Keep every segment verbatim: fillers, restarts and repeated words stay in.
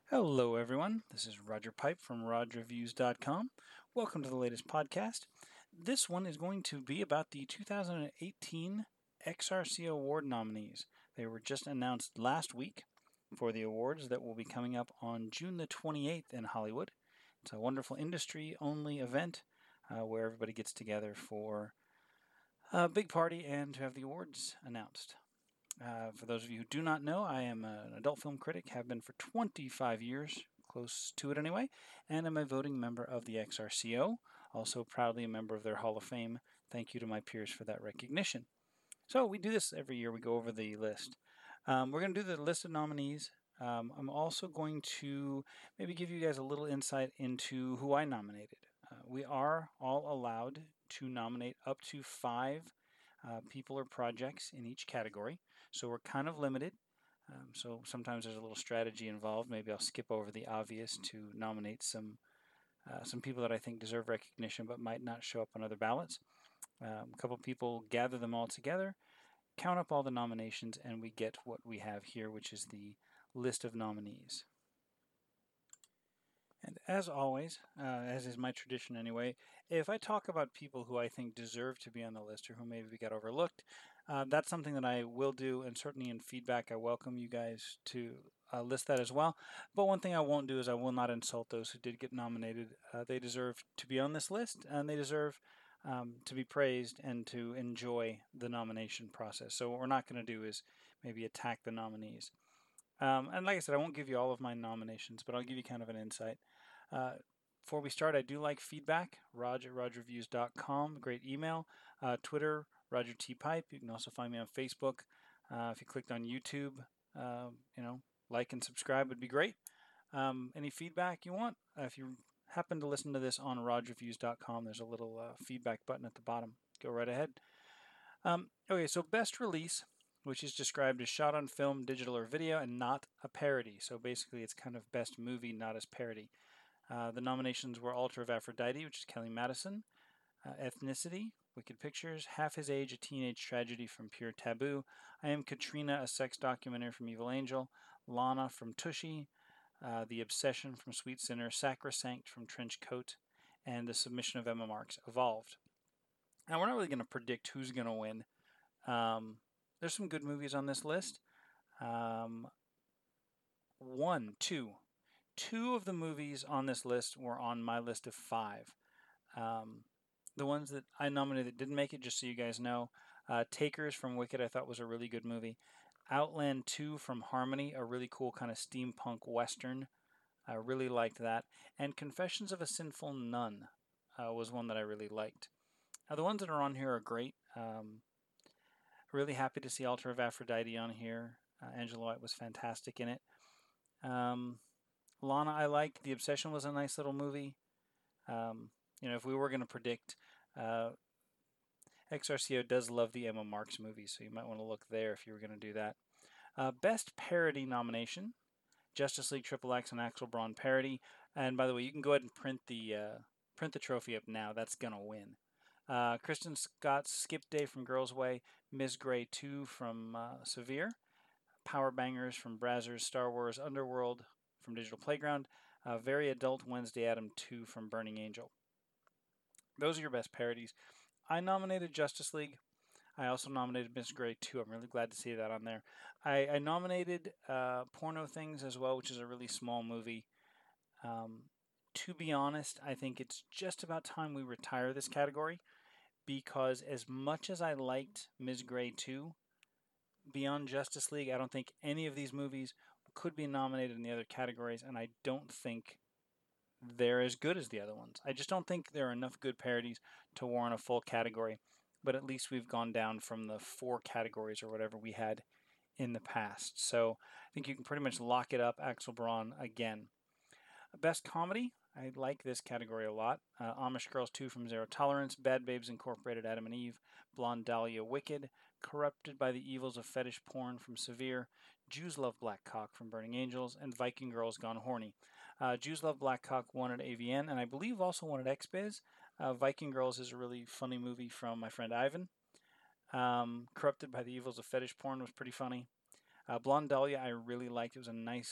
Hello, everyone. This is Roger Pipe from roger reviews dot com. Welcome to the latest podcast. This one is going to be about the two thousand eighteen X R C Award nominees. They were just announced last week for the awards that will be coming up on June the twenty-eighth in Hollywood. It's a wonderful industry-only event uh, where everybody gets together for a big party and to have the awards announced. Uh, for those of you who do not know, I am an adult film critic, have been for twenty-five years, close to it anyway, and am a voting member of the X R C O, also proudly a member of their Hall of Fame. Thank you to my peers for that recognition. So we do this every year, we go over the list. Um, we're going to do the list of nominees. Um, I'm also going to maybe give you guys a little insight into who I nominated. Uh, we are all allowed to nominate up to five uh, people or projects in each category. So we're kind of limited. Um, so sometimes there's a little strategy involved. Maybe I'll skip over the obvious to nominate some uh, some people that I think deserve recognition but might not show up on other ballots. Um, a couple people gather them all together, count up all the nominations, and we get what we have here, which is the list of nominees. And as always, uh, as is my tradition anyway, if I talk about people who I think deserve to be on the list or who maybe got overlooked, uh, that's something that I will do. And certainly in feedback, I welcome you guys to uh, list that as well. But one thing I won't do is I will not insult those who did get nominated. Uh, they deserve to be on this list, and they deserve um, to be praised and to enjoy the nomination process. So what we're not going to do is maybe attack the nominees. Um, and like I said, I won't give you all of my nominations, but I'll give you kind of an insight. Uh, before we start, I do like feedback. Rog at roger reviews dot com, great email. Uh, Twitter, Roger T. Pipe. You can also find me on Facebook. Uh, if you clicked on YouTube, uh, you know, like and subscribe would be great. Um, any feedback you want, uh, if you happen to listen to this on roger reviews dot com, there's a little uh, feedback button at the bottom. Go right ahead. Um, okay, so best release, which is described as shot on film, digital, or video, and not a parody. So basically, it's kind of best movie, not as parody. Uh, the nominations were Altar of Aphrodite, which is Kelly Madison, uh, Ethnicity, Wicked Pictures, Half His Age, A Teenage Tragedy from Pure Taboo, I Am Katrina, a sex documentary from Evil Angel, Lana from Tushy, uh, The Obsession from Sweet Sinner, Sacrosanct from Trench Coat, and The Submission of Emma Marx, Evolved. Now, we're not really going to predict who's going to win. Um, there's some good movies on this list. Um, one, two, two of the movies on this list were on my list of five. Um, the ones that I nominated that didn't make it, just so you guys know, uh, Takers from Wicked, I thought was a really good movie. Outland two from Harmony, a really cool kind of steampunk western. I really liked that. And Confessions of a Sinful Nun uh, was one that I really liked. Now, the ones that are on here are great. Um, really happy to see Altar of Aphrodite on here. Uh, Angela White was fantastic in it. Um, Lana, I liked. The Obsession was a nice little movie. Um, you know, if we were going to predict, uh, X R C O does love the Emma Marx movies, so you might want to look there if you were going to do that. Uh, Best Parody nomination: Justice League Triple X and Axel Braun parody. And by the way, you can go ahead and print the uh, print the trophy up now. That's gonna win. Uh, Kristen Scott's Skip Day from Girls Way, Miss Gray two from uh, Severe, Power Bangers from Brazzers, Star Wars Underworld from Digital Playground, uh, Very Adult Wednesday Adam two from Burning Angel. Those are your best parodies. I nominated Justice League. I also nominated Miss Gray two. I'm really glad to see that on there. I, I nominated uh, Porno Things as well, which is a really small movie. Um, to be honest, I think it's just about time we retire this category because as much as I liked Miss Gray two, beyond Justice League, I don't think any of these movies could be nominated in the other categories, and I don't think they're as good as the other ones. I just don't think there are enough good parodies to warrant a full category, but at least we've gone down from the four categories or whatever we had in the past. So I think you can pretty much lock it up, Axel Braun again. Best comedy, I like this category a lot. Uh, Amish Girls two from Zero Tolerance, Bad Babes Incorporated, Adam and Eve, Blonde Dahlia, Wicked, Corrupted by the Evils of Fetish Porn from Severe, Jews Love Black Cock from Burning Angels, and Viking Girls Gone Horny. Uh, Jews Love Black Cock won at A V N, and I believe also won at X Biz. Uh, Viking Girls is a really funny movie from my friend Ivan. Um, Corrupted by the Evils of Fetish Porn was pretty funny. Uh, Blonde Dahlia I really liked. It was a nice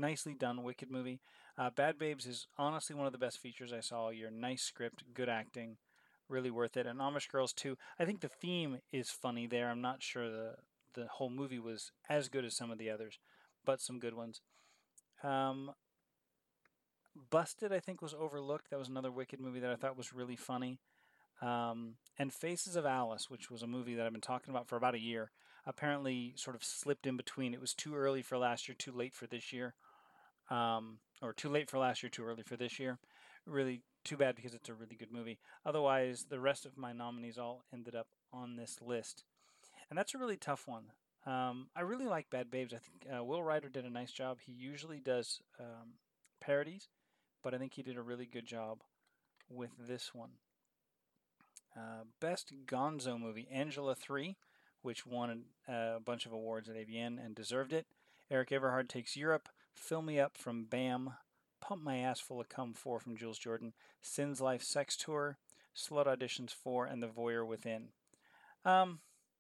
nicely done Wicked movie. Uh, Bad Babes is honestly one of the best features I saw all year. Nice script, good acting, really worth it. And Amish Girls too. I think the theme is funny there. I'm not sure the the whole movie was as good as some of the others, but some good ones. Um, Busted, I think, was overlooked. That was another Wicked movie that I thought was really funny. Um, and Faces of Alice, which was a movie that I've been talking about for about a year, apparently sort of slipped in between. It was too early for last year, too late for this year, um, or too late for last year, too early for this year. Really too bad because it's a really good movie. Otherwise, the rest of my nominees all ended up on this list, and that's a really tough one. Um, I really like Bad Babes. I think uh, Will Ryder did a nice job. He usually does um, parodies, but I think he did a really good job with this one. Uh, Best Gonzo Movie, Angela three, which won a, a bunch of awards at A V N and deserved it. Eric Everhard Takes Europe, Fill Me Up from Bam, Pump My Ass Full of Cum four from Jules Jordan, Sin's Life Sex Tour, Slut Auditions four, and The Voyeur Within. Um,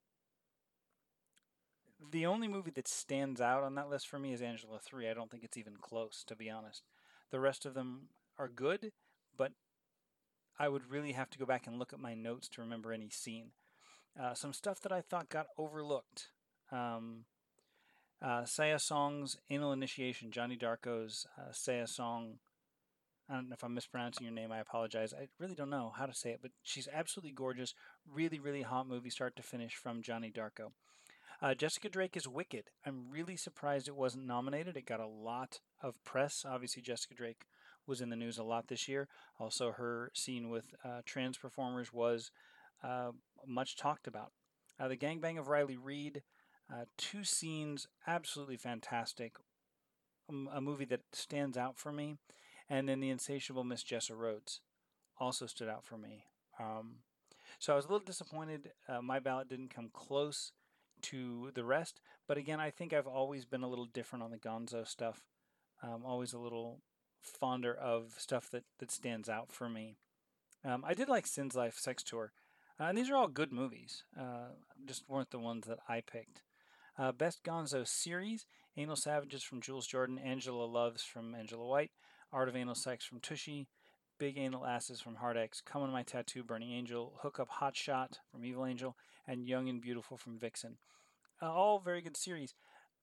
the only movie that stands out on that list for me is Angela three. I don't think it's even close, to be honest. The rest of them are good, but I would really have to go back and look at my notes to remember any scene. Uh, some stuff that I thought got overlooked. Um, uh, Saya Song's Anal Initiation, Johnny Darko's uh, Saya Song. I don't know if I'm mispronouncing your name. I apologize. I really don't know how to say it, but she's absolutely gorgeous. Really, really hot movie, start to finish, from Johnny Darko. Uh, Jessica Drake is Wicked. I'm really surprised it wasn't nominated. It got a lot of press. Obviously, Jessica Drake was in the news a lot this year. Also, her scene with uh, trans performers was uh, much talked about. Uh, the Gangbang of Riley Reid, uh, two scenes absolutely fantastic. Um, a movie that stands out for me. And then The Insatiable Miss Jessa Rhodes also stood out for me. Um, so I was a little disappointed. Uh, my ballot didn't come close to the rest. But again, I think I've always been a little different on the Gonzo stuff. Um, always a little fonder of stuff that, that stands out for me. Um, I did like Sin's Life Sex Tour. Uh, and these are all good movies, uh, just weren't the ones that I picked. Uh, Best Gonzo Series, Anal Savages from Jules Jordan, Angela Loves from Angela White, Art of Anal Sex from Tushy, Big Anal Asses from Hard X, Come on My Tattoo, Burning Angel, Hook Up Hot Shot from Evil Angel, and Young and Beautiful from Vixen. Uh, all very good series.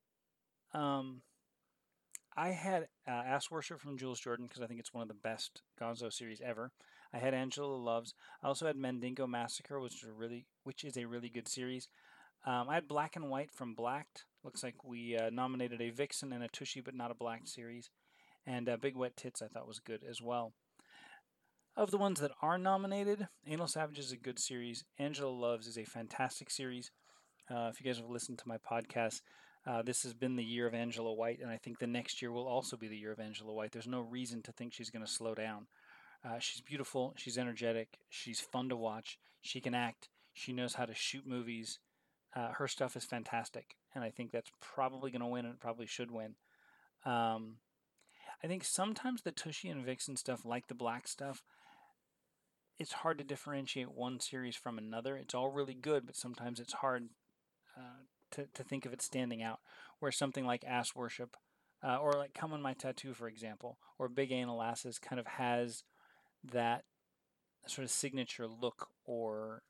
Um, I had uh, Ass Worship from Jules Jordan because I think it's one of the best Gonzo series ever. I had Angela Loves. I also had Mandingo Massacre, which is a really, which is a really good series. Um, I had Black and White from Blacked. Looks like we uh, nominated a Vixen and a Tushy, but not a Blacked series. And uh, Big Wet Tits I thought was good as well. Of the ones that are nominated, Anal Savage is a good series. Angela Loves is a fantastic series. Uh, if you guys have listened to my podcast, uh, this has been the year of Angela White, and I think the next year will also be the year of Angela White. There's no reason to think she's going to slow down. Uh, she's beautiful. She's energetic. She's fun to watch. She can act. She knows how to shoot movies. Uh, her stuff is fantastic, and I think that's probably going to win, and it probably should win. Um, I think sometimes the Tushy and Vixen stuff, like the Black stuff, it's hard to differentiate one series from another. It's all really good, but sometimes it's hard uh, to, to think of it standing out. Where something like Ass Worship, uh, or like Come on My Tattoo, for example, or Big Anal Asses kind of has that sort of signature look or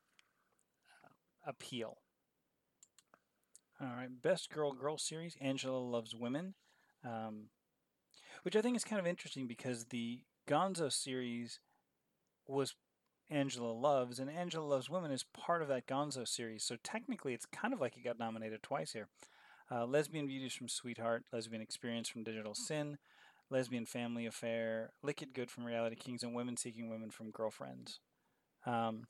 uh, appeal. All right, Best Girl Girl Series, Angela Loves Women, um, which I think is kind of interesting because the Gonzo series was Angela Loves, and Angela Loves Women is part of that Gonzo series. So technically, it's kind of like it got nominated twice here. Uh, Lesbian Beauties from Sweetheart, Lesbian Experience from Digital Sin, Lesbian Family Affair, Liquid Good from Reality Kings, and Women Seeking Women from Girlfriends. Um,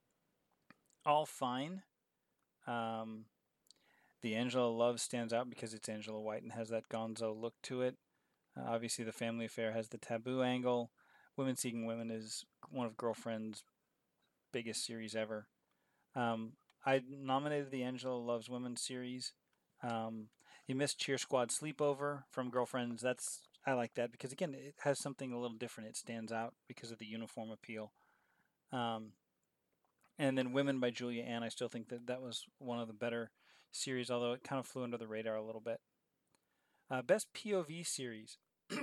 all fine. Um, the Angela Love stands out because it's Angela White and has that gonzo look to it. Uh, obviously, the Family Affair has the taboo angle. Women Seeking Women is one of Girlfriend's biggest series ever. Um, I nominated the Angela Loves Women series. Um, you missed Cheer Squad Sleepover from Girlfriends. That's I like that because again, it has something a little different. It stands out because of the uniform appeal. Um, and then Women by Julia Ann. I still think that that was one of the better series, although it kind of flew under the radar a little bit. Uh, best P O V series.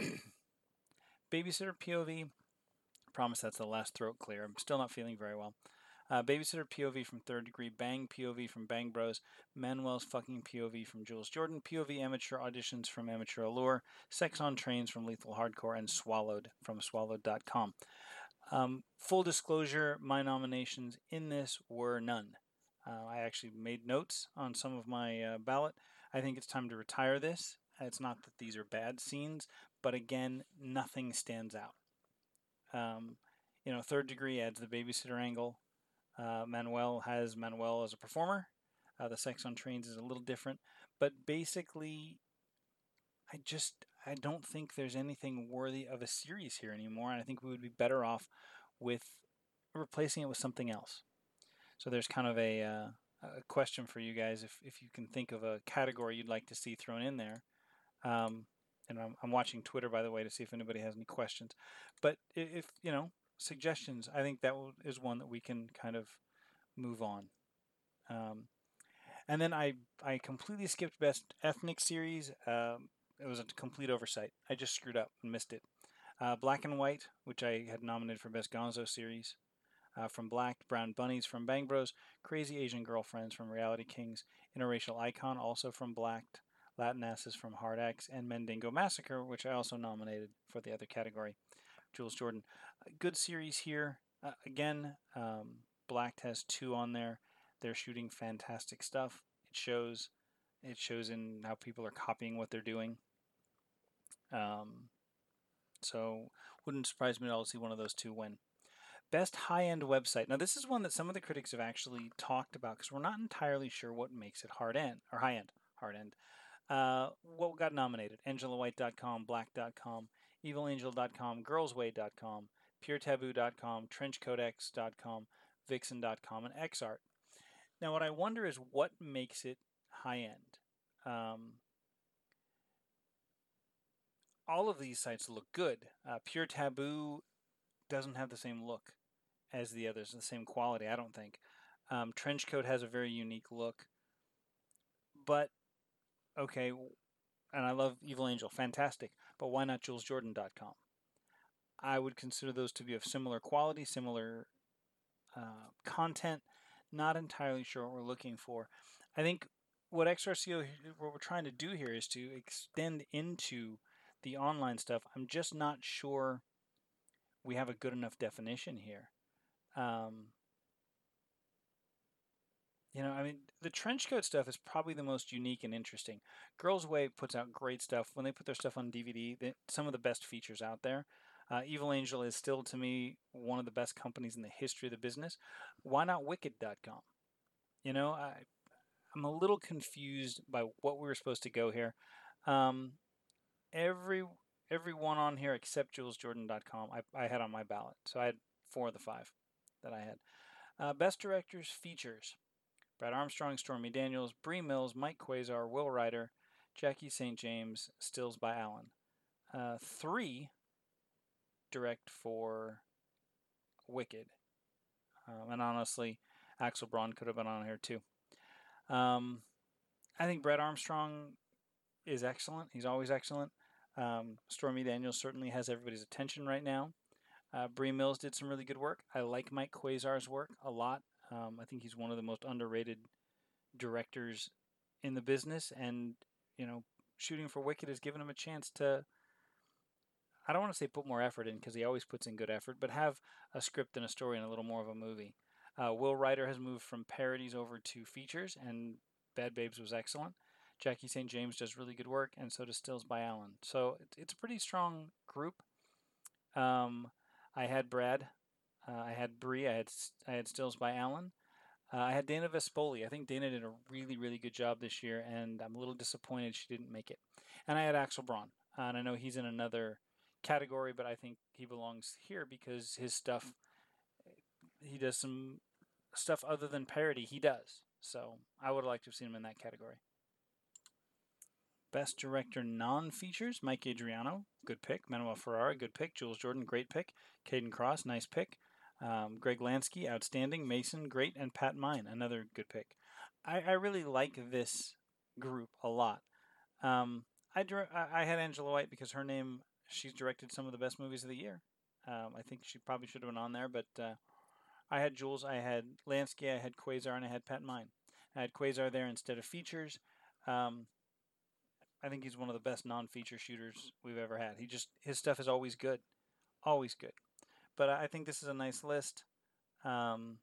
Babysitter P O V. Promise that's the last throat clear. I'm still not feeling very well. Uh, Babysitter P O V from Third Degree, Bang P O V from Bang Bros, Manuel's fucking P O V from Jules Jordan, P O V Amateur Auditions from Amateur Allure, Sex on Trains from Lethal Hardcore, and Swallowed from Swallowed dot com. Um, full disclosure, my nominations in this were none. Uh, I actually made notes on some of my uh, ballot. I think it's time to retire this. It's not that these are bad scenes, but again, nothing stands out. Um, you know, Third Degree adds the babysitter angle. Uh, Manuel has Manuel as a performer. Uh, the Sex on Trains is a little different, but basically, I just I don't think there's anything worthy of a series here anymore, and I think we would be better off with replacing it with something else. So there's kind of a, uh, a question for you guys if if you can think of a category you'd like to see thrown in there. Um, and I'm, I'm watching Twitter, by the way, to see if anybody has any questions. But if, you know, suggestions, I think that is one that we can kind of move on. Um, and then I I completely skipped best ethnic series. Um, it was a complete oversight. I just screwed up and missed it. Uh, Black and White, which I had nominated for best Gonzo series. Uh, from Black, Brown Bunnies from Bang Bros, Crazy Asian Girlfriends from Reality Kings, Interracial Icon also from Blacked, Latin Asses from Hard X, and Mendingo Massacre, which I also nominated for the other category. Jules Jordan. Good series here. Uh, again, um, Blacked has two on there. They're shooting fantastic stuff. It shows. It shows in how people are copying what they're doing. Um, so wouldn't surprise me at all to see one of those two win. Best high-end website. Now this is one that some of the critics have actually talked about because we're not entirely sure what makes it hard end or high-end. Hard end. Uh, what got nominated? Angela White dot com, Black dot com, Evil Angel dot com, Girlsway dot com, Pure Taboo dot com, Trench Codex dot com, Vixen dot com, and Xart. Now what I wonder is what makes it high-end. Um, all of these sites look good. Uh, Pure Taboo doesn't have the same look as the others, the same quality, I don't think. Um, Trenchcoat has a very unique look. But, okay, and I love Evil Angel, fantastic. But why not Jules Jordan dot com? I would consider those to be of similar quality, similar uh, content. Not entirely sure what we're looking for. I think what X R C O, what we're trying to do here is to extend into the online stuff. I'm just not sure we have a good enough definition here. Um, You know, I mean, the trench coat stuff is probably the most unique and interesting. Girls Way puts out great stuff. When they put their stuff on D V D, they, some of the best features out there. Uh, Evil Angel is still, to me, one of the best companies in the history of the business. Why not Wicked dot com? You know, I, I'm a little confused by what we were supposed to go here. Um, every everyone on here except Jules Jordan dot com I, I had on my ballot. So I had four of the five that I had. Uh, best Directors Features. Brad Armstrong, Stormy Daniels, Bree Mills, Mike Quasar, Will Ryder, Jackie Saint James, Stills by Allen. Uh, three direct for Wicked. Um, and honestly, Axel Braun could have been on here too. Um, I think Brad Armstrong is excellent. He's always excellent. Um, Stormy Daniels certainly has everybody's attention right now. Uh, Bree Mills did some really good work. I like Mike Quasar's work a lot. Um, I think he's one of the most underrated directors in the business, and you know, shooting for Wicked has given him a chance to, I don't want to say put more effort in because he always puts in good effort, but have a script and a story and a little more of a movie. Uh, Will Ryder has moved from parodies over to features, and Bad Babes was excellent. Jackie Saint James does really good work, and so does Stills by Allen. So it's, it's a pretty strong group. Um, I had Brad, uh, I had Bree, I had I had Stills by Allen. Uh, I had Dana Vespoli. I think Dana did a really, really good job this year, and I'm a little disappointed she didn't make it. And I had Axel Braun, uh, and I know he's in another category, but I think he belongs here because his stuff, he does some stuff other than parody. He does. So I would have liked to have seen him in that category. Best Director Non-Features, Mike Adriano, good pick. Manuel Ferrara, good pick. Jules Jordan, great pick. Caden Cross, nice pick. Um, Greg Lansky, outstanding. Mason, great. And Pat Mine, another good pick. I, I really like this group a lot. Um, I, dir- I I had Angela White because her name, she's directed some of the best movies of the year. Um, I think she probably should have been on there, but uh, I had Jules, I had Lansky, I had Quasar, and I had Pat Mine. I had Quasar there instead of features. Um, I think he's one of the best non-feature shooters we've ever had. He just his stuff is always good, always good. But I think this is a nice list. Um,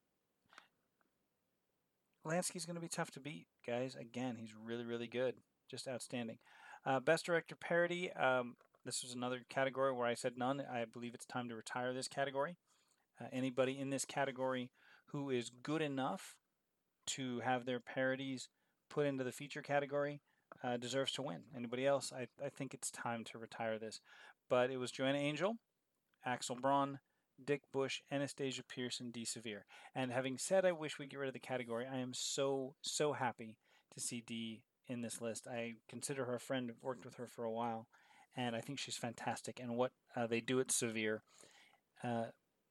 Lansky's going to be tough to beat, guys. Again, he's really, really good, just outstanding. Uh, best director parody. Um, this was another category where I said none. I believe it's time to retire this category. Uh, anybody in this category who is good enough to have their parodies put into the feature category uh, deserves to win. Anybody else, I, I think it's time to retire this. But it was Joanna Angel, Axel Braun, Dick Bush, Anastasia Pearson, D. Severe. And having said I wish we'd get rid of the category, I am so, so happy to see Dee in this list. I consider her a friend, I've worked with her for a while, and I think she's fantastic. And what uh, they do at Severe, uh,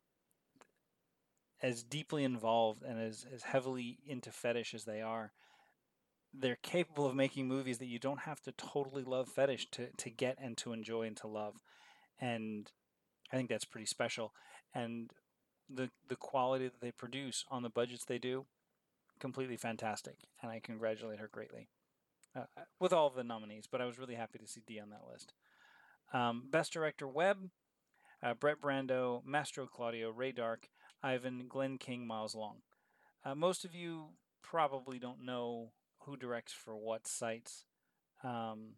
as deeply involved and as, as heavily into fetish as they are, they're capable of making movies that you don't have to totally love fetish to, to get and to enjoy and to love. And I think that's pretty special. And the the quality that they produce on the budgets they do, completely fantastic. And I congratulate her greatly uh, with all of the nominees. But I was really happy to see Dee on that list. Um, Best Director Webb, uh, Brett Brando, Mastro Claudio, Ray Dark, Ivan, Glenn King, Miles Long. Uh, most of you probably don't know who directs for what sites. Um,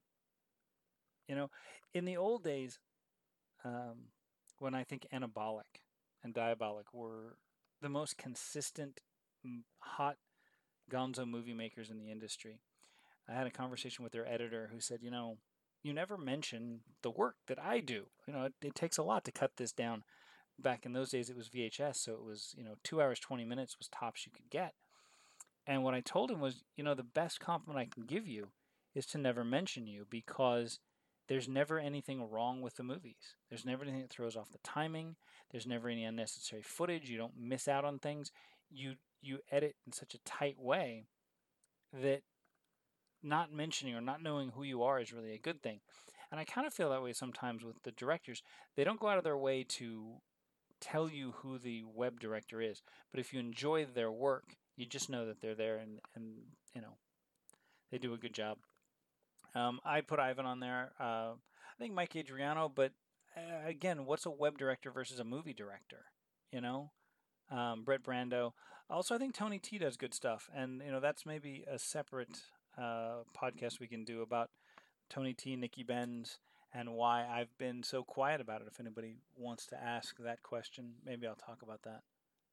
you know, in the old days, um, when I think Anabolic and Diabolic were the most consistent, hot gonzo movie makers in the industry, I had a conversation with their editor who said, you know, you never mention the work that I do. You know, it, it takes a lot to cut this down. Back in those days, it was V H S, so it was, you know, two hours, twenty minutes was tops you could get. And what I told him was, you know, the best compliment I can give you is to never mention you because there's never anything wrong with the movies. There's never anything that throws off the timing. There's never any unnecessary footage. You don't miss out on things. You you edit in such a tight way that not mentioning or not knowing who you are is really a good thing. And I kind of feel that way sometimes with the directors. They don't go out of their way to tell you who the web director is, but if you enjoy their work, you just know that they're there and, and you know, they do a good job. Um, I put Ivan on there. Uh, I think Mike Adriano, but uh, again, what's a web director versus a movie director? You know, um, Brett Brando. Also, I think Tony T does good stuff, and you know that's maybe a separate uh, podcast we can do about Tony T, Nikki Benz, and why I've been so quiet about it. If anybody wants to ask that question, maybe I'll talk about that.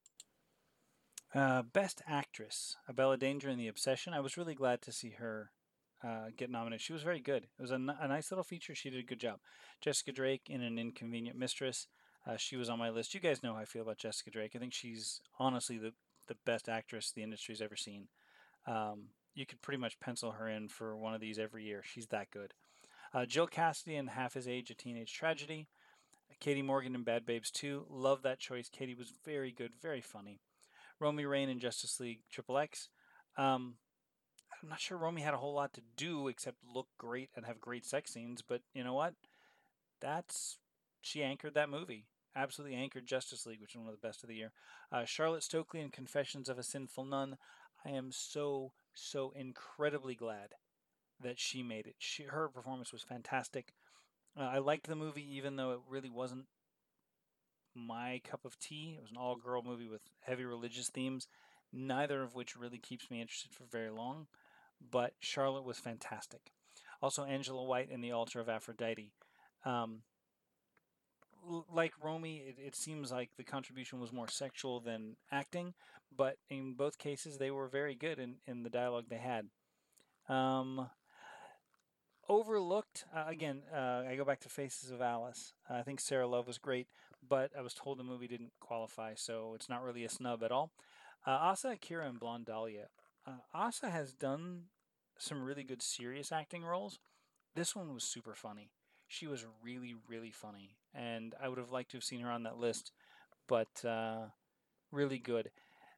Uh, Best Actress, Bella Danger in The Obsession. I was really glad to see her uh, get nominated. She was very good. It was a, n- a nice little feature. She did a good job. Jessica Drake in An Inconvenient Mistress. Uh, she was on my list. You guys know how I feel about Jessica Drake. I think she's honestly the, the best actress the industry's ever seen. Um, you could pretty much pencil her in for one of these every year. She's that good. Uh, Jill Cassidy in Half His Age, A Teenage Tragedy. Katie Morgan in Bad Babes two. Love that choice. Katie was very good, very funny. Romy Rain in Justice League Triple X. Um, I'm not sure Romy had a whole lot to do except look great and have great sex scenes, but you know what? That's she anchored that movie. Absolutely anchored Justice League, which is one of the best of the year. Uh, Charlotte Stokely in Confessions of a Sinful Nun. I am so so incredibly glad that she made it. She, her performance was fantastic. Uh, I liked the movie even though it really wasn't my cup of tea. It was an all girl movie with heavy religious themes, neither of which really keeps me interested for very long. But Charlotte was fantastic. Also, Angela White in The Altar of Aphrodite. Um, like Romy, it, it seems like the contribution was more sexual than acting, but in both cases, they were very good in, in the dialogue they had. Um, overlooked, uh, again, uh, I go back to Faces of Alice. Uh, I think Sarah Love was great, but I was told the movie didn't qualify, so it's not really a snub at all. Uh, Asa Akira and Blonde Dahlia. Uh, Asa has done some really good serious acting roles. This one was super funny. She was really, really funny, and I would have liked to have seen her on that list, but uh, really good.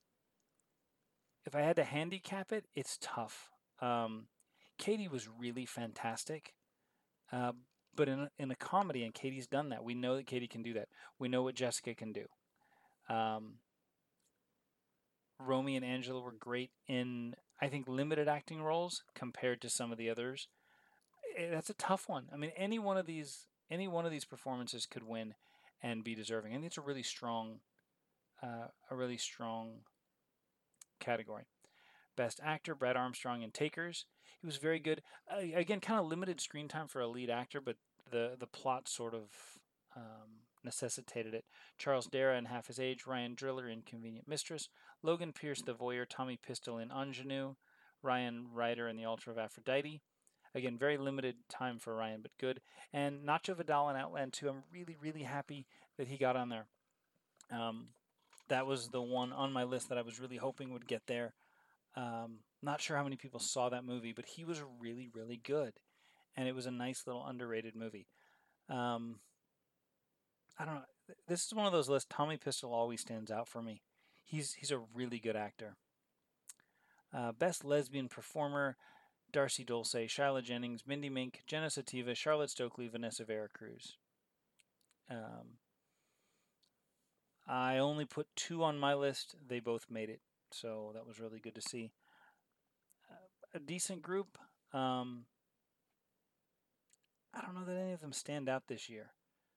If I had to handicap it, it's tough. Um, Katie was really fantastic, Uh, but in a, in a comedy, and Katie's done that. We know that Katie can do that. We know what Jessica can do. Um, Romy and Angela were great in, I think, limited acting roles compared to some of the others. Eh, That's a tough one. I mean, any one of these, any one of these performances could win and be deserving. I think it's a really strong, uh, a really strong category. Best Actor, Brad Armstrong in Takers. He was very good. Uh, again, kind of limited screen time for a lead actor, but the the plot sort of um, necessitated it. Charles Dara in Half His Age, Ryan Driller in Convenient Mistress, Logan Pierce the Voyeur, Tommy Pistol in Ingenue, Ryan Ryder in The Altar of Aphrodite. Again, very limited time for Ryan, but good. And Nacho Vidal in Outland two. I'm really, really happy that he got on there. Um, that was the one on my list that I was really hoping would get there. Um, not sure how many people saw that movie, but he was really, really good, and it was a nice little underrated movie. Um, I don't know. This is one of those lists. Tommy Pistol always stands out for me. He's he's a really good actor. Uh, Best lesbian performer: Darcy Dulce, Shyla Jennings, Mindy Mink, Jenna Sativa, Charlotte Stokely, Vanessa Vera Cruz. Um, I only put two on my list. They both made it, so that was really good to see. Uh, a decent group. Um, I don't know that any of them stand out this year.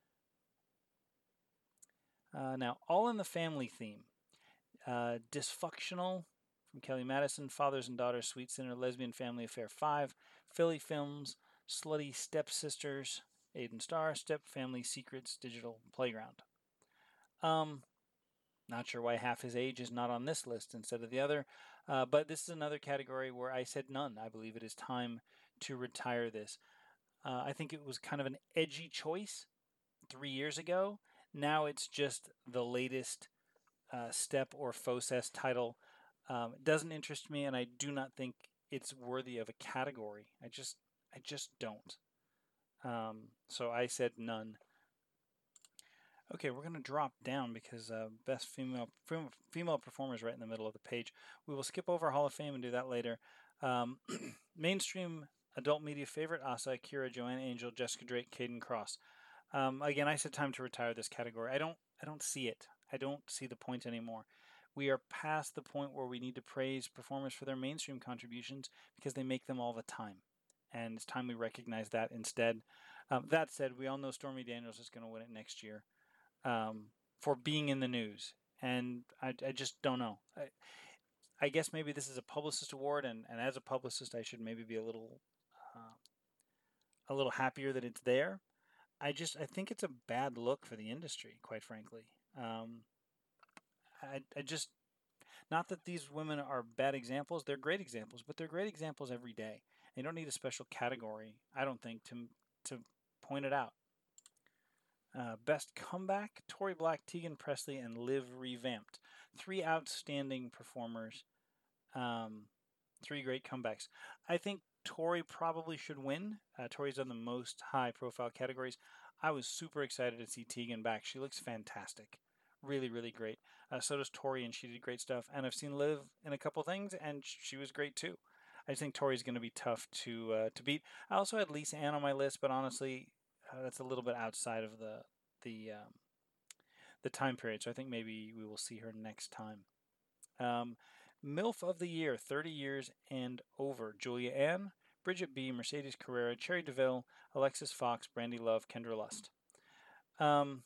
Uh, now, All in the Family theme. Uh, Dysfunctional from Kelly Madison, Fathers and Daughters, Sweet Sinner, Lesbian Family Affair five, Philly Films, Slutty Stepsisters, Aiden Starr, Step Family Secrets, Digital Playground. Um, Not sure why Half His Age is not on this list instead of the other, uh, but this is another category where I said none. I believe it is time to retire this. Uh, I think it was kind of an edgy choice three years ago. Now it's just the latest uh, step or Fosses title. Um, it doesn't interest me, and I do not think it's worthy of a category. I just, I just don't. Um, so I said none. Okay, we're going to drop down because uh, best female female performers right in the middle of the page. We will skip over Hall of Fame and do that later. Um, mainstream adult media favorite: Asa, Akira, Joanna Angel, Jessica Drake, Caden Cross. Um, again, I said time to retire this category. I don't I don't see it. I don't see the point anymore. We are past the point where we need to praise performers for their mainstream contributions because they make them all the time. And it's time we recognize that instead. Um, that said, we all know Stormy Daniels is going to win it next year um, for being in the news. And I, I just don't know. I, I guess maybe this is a publicist award, and, and as a publicist, I should maybe be a little uh, a little happier that it's there. I just I think it's a bad look for the industry, quite frankly. Um, I, I just not that these women are bad examples; they're great examples, but they're great examples every day. You don't need a special category, I don't think, to to point it out. Uh, best comeback: Tori Black, Tegan Presley, and Liv Revamped. Three outstanding performers. Um, three great comebacks. I think Tori probably should win. Uh, Tori's done the most high-profile categories. I was super excited to see Tegan back. She looks fantastic. Really, really great. Uh, so does Tori, and she did great stuff. And I've seen Liv in a couple things, and she was great too. I just think Tori's going to be tough to uh, to beat. I also had Lisa Ann on my list, but honestly, uh, that's a little bit outside of the the um, the time period. So I think maybe we will see her next time. Um, MILF of the Year, thirty years and over: Julia Ann, Bridget B., Mercedes Carrera, Cherry DeVille, Alexis Fox, Brandy Love, Kendra Lust. Um,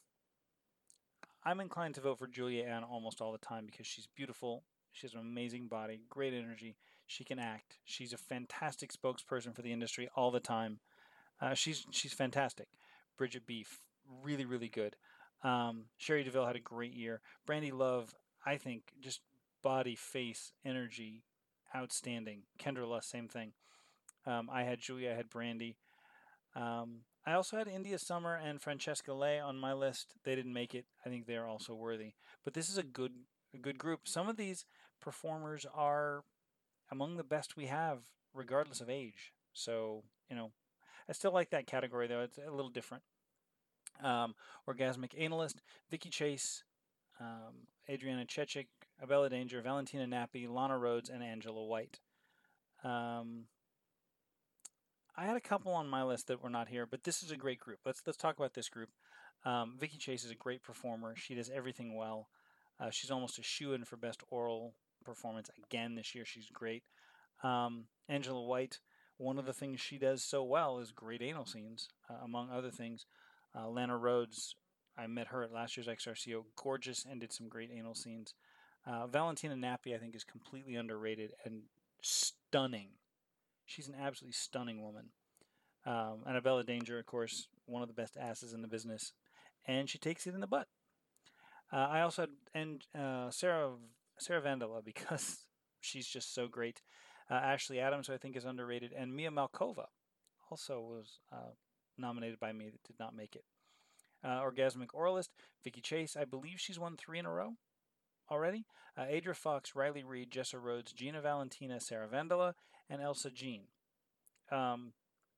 I'm inclined to vote for Julia Ann almost all the time because she's beautiful. She has an amazing body, great energy. She can act. She's a fantastic spokesperson for the industry all the time. Uh, she's she's fantastic. Bridget B., really really good. Um, Sherry DeVille had a great year. Brandy Love, I think, just body, face, energy, outstanding. Kendra Lust, same thing. Um, I had Julia, I had Brandy. Um, I also had India Summer and Francesca Lay on my list. They didn't make it. I think they're also worthy. But this is a good a good group. Some of these performers are among the best we have, regardless of age. So you know, I still like that category though. It's a little different. Um, Orgasmic Analyst, Vicky Chase, um, Adriana Chechik, Abella Danger, Valentina Nappi, Lana Rhodes, and Angela White. Um, I had a couple on my list that were not here, but this is a great group. Let's let's talk about this group. Um, Vicky Chase is a great performer. She does everything well. Uh, she's almost a shoe-in for best oral performance again this year. She's great. Um, Angela White, one of the things she does so well is great anal scenes, uh, among other things. Uh, Lana Rhodes, I met her at last year's X R C O, gorgeous and did some great anal scenes. Uh, Valentina Nappi, I think, is completely underrated and stunning. She's an absolutely stunning woman. Um, Annabella Danger, of course, one of the best asses in the business, and she takes it in the butt. Uh, I also had and uh, Sarah Sarah Vandala because she's just so great. Uh, Ashley Adams, who I think is underrated, and Mia Malkova also was uh, nominated by me that did not make it. Uh, Orgasmic Oralist, Vicky Chase, I believe she's won three in a row already. Uh, Adria Fox, Riley Reid, Jessa Rhodes, Gina Valentina, Sarah Vandala, and Elsa Jean. Um,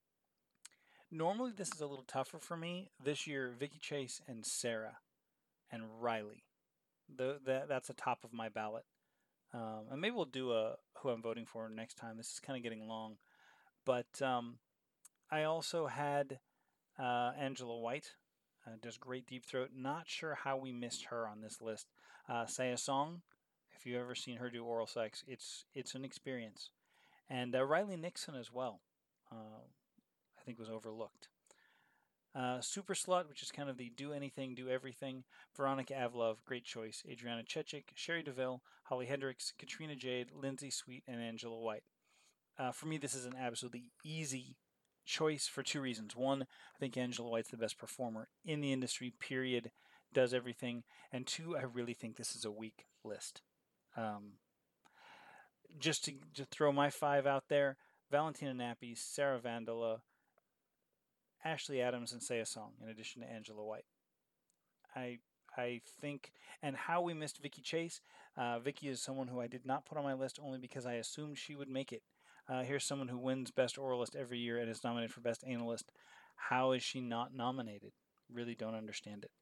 normally this is a little tougher for me. This year, Vicky Chase and Sarah and Riley. The, the, that's the top of my ballot. Um, and maybe we'll do a who I'm voting for next time. This is kind of getting long. But um, I also had uh, Angela White. Uh, does great deep throat. Not sure how we missed her on this list. Uh, Saya Song. If you've ever seen her do oral sex, it's it's an experience. And uh, Riley Nixon as well. Uh, I think was overlooked. Uh, Super Slut, which is kind of the do anything, do everything. Veronica Avlov, great choice. Adriana Chechik, Sherry DeVille, Holly Hendricks, Katrina Jade, Lindsay Sweet, and Angela White. Uh, for me, this is an absolutely easy choice for two reasons. One, I think Angela White's the best performer in the industry, period, does everything. And two, I really think this is a weak list. Um, just to, to throw my five out there, Valentina Nappi, Sarah Vandala, Ashley Adams, and Say a Song, in addition to Angela White. I I think, and how we missed Vicky Chase. Uh, Vicky is someone who I did not put on my list only because I assumed she would make it. Uh, here's someone who wins Best Oralist every year and is nominated for Best Analyst. How is she not nominated? Really don't understand it.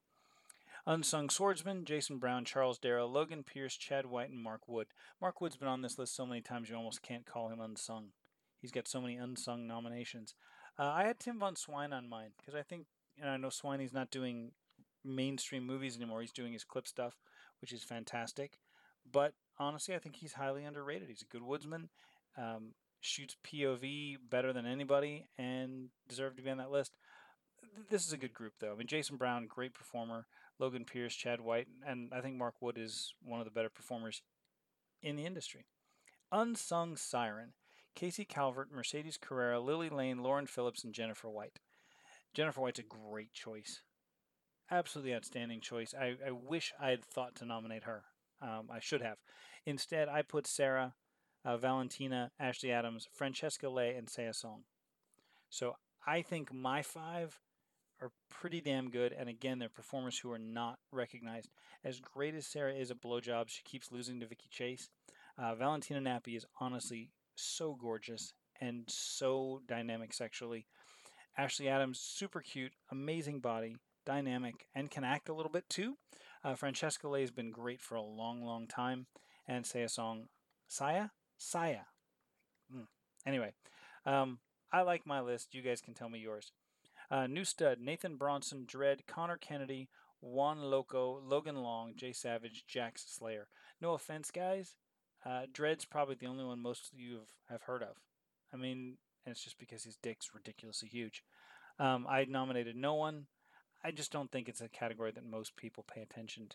Unsung Swordsman, Jason Brown, Charles Darrow, Logan Pierce, Chad White, and Mark Wood. Mark Wood's been on this list so many times you almost can't call him unsung. He's got so many unsung nominations. Uh, I had Tim Von Swine on mine because I think, and I know Swiney's not doing mainstream movies anymore. He's doing his clip stuff, which is fantastic. But honestly, I think he's highly underrated. He's a good woodsman, um, shoots P O V better than anybody, and deserved to be on that list. This is a good group, though. I mean, Jason Brown, great performer. Logan Pierce, Chad White, and I think Mark Wood is one of the better performers in the industry. Unsung Siren, Casey Calvert, Mercedes Carrera, Lily Lane, Lauren Phillips, and Jennifer White. Jennifer White's a great choice. Absolutely outstanding choice. I, I wish I had thought to nominate her. Um, I should have. Instead, I put Sarah, uh, Valentina, Ashley Adams, Francesca Lay, and Saya Song. So I think my five are pretty damn good. And again, they're performers who are not recognized. As great as Sarah is at blowjobs, she keeps losing to Vicky Chase. Uh, Valentina Nappi is honestly so gorgeous and so dynamic sexually. Ashley Adams, super cute, amazing body, dynamic, and can act a little bit too. Uh, Francesca Lay has been great for a long, long time. And Saya Song, Saya? Saya. Mm. Anyway, um, I like my list. You guys can tell me yours. Uh, new stud, Nathan Bronson, Dredd, Connor Kennedy, Juan Loco, Logan Long, Jay Savage, Jax Slayer. No offense, guys. Uh, Dredd's probably the only one most of you have, have heard of. I mean, and it's just because his dick's ridiculously huge. Um, I nominated no one. I just don't think it's a category that most people pay attention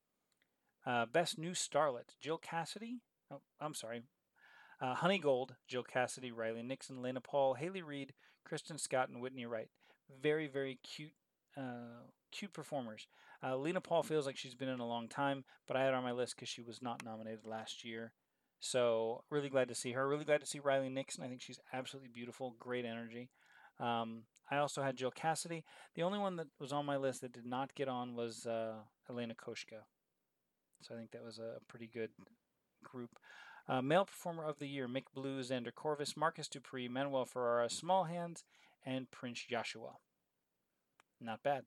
to. Uh, Best New Starlet, Jill Cassidy. Oh, I'm sorry. Uh, Honey Gold, Jill Cassidy, Riley Nixon, Lena Paul, Haley Reid, Kristen Scott, and Whitney Wright. Very, very cute, uh, cute performers. Uh, Lena Paul feels like she's been in a long time, but I had her on my list because she was not nominated last year. So really glad to see her. Really glad to see Riley Nixon. I think she's absolutely beautiful, great energy. Um, I also had Jill Cassidy. The only one that was on my list that did not get on was uh, Elena Koshka. So I think that was a pretty good group. Uh, Male Performer of the Year, Mick Blue, Xander Corvus, Marcus Dupree, Manuel Ferrara, Small Hands, and Prince Joshua. Not bad.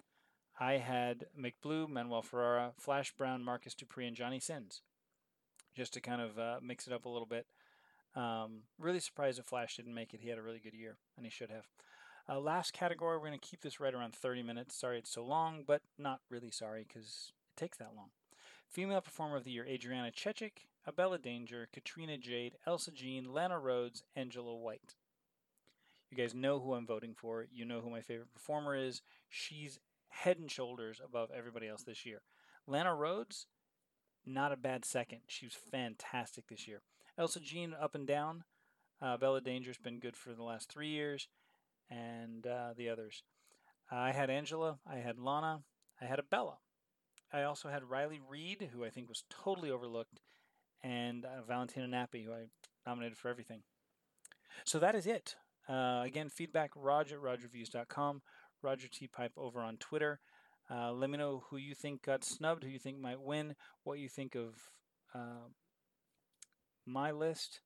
I had Mick Blue, Manuel Ferrara, Flash Brown, Marcus Dupree, and Johnny Sins. Just to kind of uh, mix it up a little bit. Um, really surprised that Flash didn't make it. He had a really good year, and he should have. Uh, last category, we're going to keep this right around thirty minutes. Sorry it's so long, but not really sorry because it takes that long. Female Performer of the Year, Adriana Chechik, Abella Danger, Katrina Jade, Elsa Jean, Lana Rhodes, Angela White. You guys know who I'm voting for. You know who my favorite performer is. She's head and shoulders above everybody else this year. Lana Rhodes, not a bad second. She was fantastic this year. Elsa Jean, up and down. Uh, Bella Danger's been good for the last three years, and uh, the others. Uh, I had Angela, I had Lana, I had Abella. I also had Riley Reid, who I think was totally overlooked, and uh, Valentina Nappi, who I nominated for everything. So that is it. Uh, again, feedback, Rog at rog reviews dot com, Roger T. Pipe over on Twitter. Uh, let me know who you think got snubbed, who you think might win, what you think of uh, my list.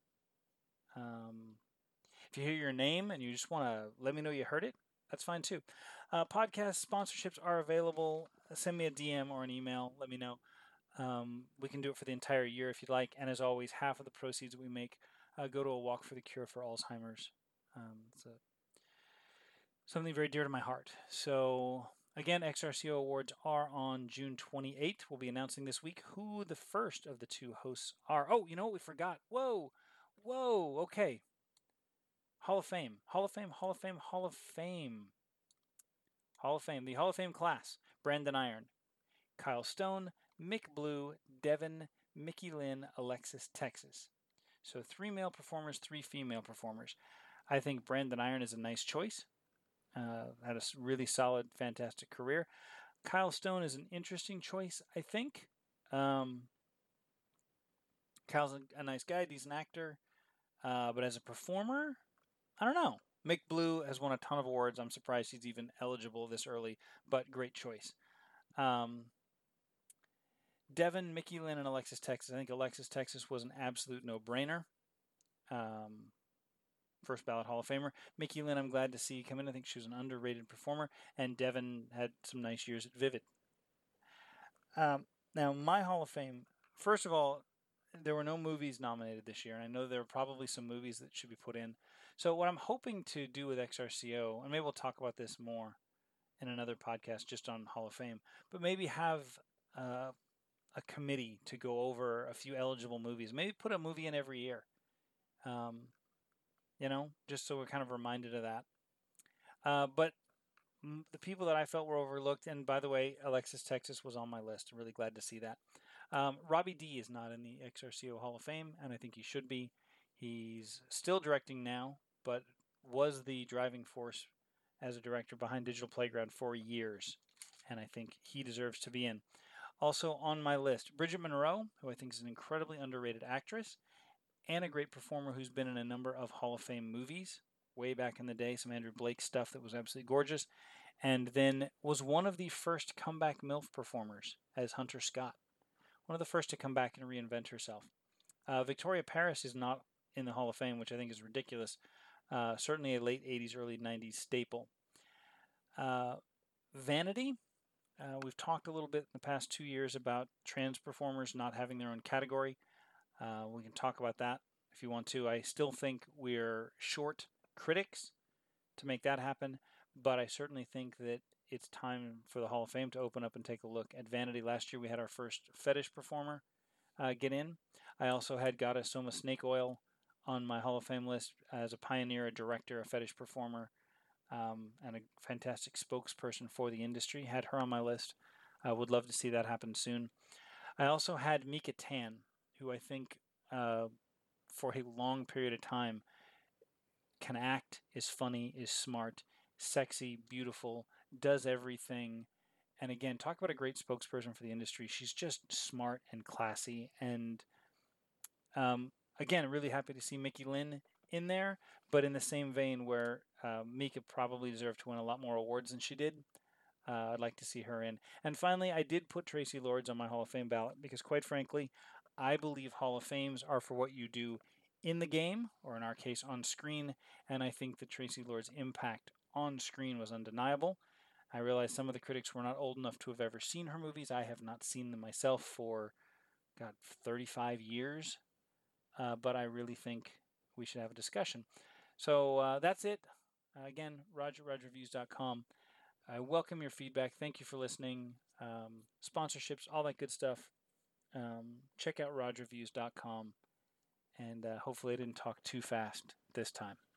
Um, if you hear your name and you just want to let me know you heard it, that's fine too. Uh, podcast sponsorships are available. Send me a D M or an email. Let me know. Um, we can do it for the entire year if you'd like. And as always, half of the proceeds that we make uh, go to a walk for the cure for Alzheimer's. Um, it's a, something very dear to my heart. So again, X R C O Awards are on June twenty-eighth. We'll be announcing this week who the first of the two hosts are. Oh, you know what we forgot? Whoa, whoa, okay. Hall of Fame, Hall of Fame, Hall of Fame, Hall of Fame. Hall of Fame, the Hall of Fame class. Brandon Iron, Kyle Stone, Mick Blue, Devin, Mickey Lynn, Alexis Texas. So three male performers, three female performers. I think Brandon Iron is a nice choice. Uh, had a really solid, fantastic career. Kyle Stone is an interesting choice, I think. Um, Kyle's a, a nice guy, decent actor. Uh, but as a performer, I don't know. Mick Blue has won a ton of awards. I'm surprised he's even eligible this early, but great choice. Um, Devin, Mickey Lynn, and Alexis Texas. I think Alexis Texas was an absolute no-brainer. Um, first ballot Hall of Famer. Mickey Lynn, I'm glad to see come in. I think she was an underrated performer. And Devin had some nice years at Vivid. Um, now, my Hall of Fame, first of all, there were no movies nominated this year, and I know there are probably some movies that should be put in. So what I'm hoping to do with X R C O, and maybe we'll talk about this more in another podcast just on Hall of Fame, but maybe have uh, a committee to go over a few eligible movies. Maybe put a movie in every year. Um, you know, just so we're kind of reminded of that. Uh, but the people that I felt were overlooked, and by the way, Alexis Texas was on my list. I'm really glad to see that. Um, Robbie D is not in the X R C O Hall of Fame, and I think he should be. He's still directing now, but was the driving force as a director behind Digital Playground for years, and I think he deserves to be in. Also on my list, Bridget Monroe, who I think is an incredibly underrated actress and a great performer who's been in a number of Hall of Fame movies way back in the day, some Andrew Blake stuff that was absolutely gorgeous, and then was one of the first comeback MILF performers as Hunter Scott. One of the first to come back and reinvent herself. Uh, Victoria Paris is not in the Hall of Fame, which I think is ridiculous. Uh, certainly a late eighties, early nineties staple. Uh, Vanity. Uh, we've talked a little bit in the past two years about trans performers not having their own category. Uh, we can talk about that if you want to. I still think we're short critics to make that happen, but I certainly think that it's time for the Hall of Fame to open up and take a look at Vanity. Last year we had our first fetish performer uh, get in. I also had Gada Soma Snake Oil on my Hall of Fame list as a pioneer, a director, a fetish performer, um, and a fantastic spokesperson for the industry. Had her on my list. I would love to see that happen soon. I also had Mika Tan, who I think uh, for a long period of time can act, is funny, is smart, sexy, beautiful, does everything. And again, talk about a great spokesperson for the industry. She's just smart and classy. And um, again, really happy to see Mickey Lynn in there, but in the same vein where uh, Mika probably deserved to win a lot more awards than she did. Uh, I'd like to see her in. And finally, I did put Tracy Lords on my Hall of Fame ballot because, quite frankly, I believe Hall of Fames are for what you do in the game, or in our case, on screen. And I think that Tracy Lords' impact on screen was undeniable. I realize some of the critics were not old enough to have ever seen her movies. I have not seen them myself for, God, thirty-five years. Uh, but I really think we should have a discussion. So uh, that's it. Uh, again, roger raj reviews dot com. I welcome your feedback. Thank you for listening. Um, sponsorships, all that good stuff. Um, check out raj reviews dot com. And uh, hopefully I didn't talk too fast this time.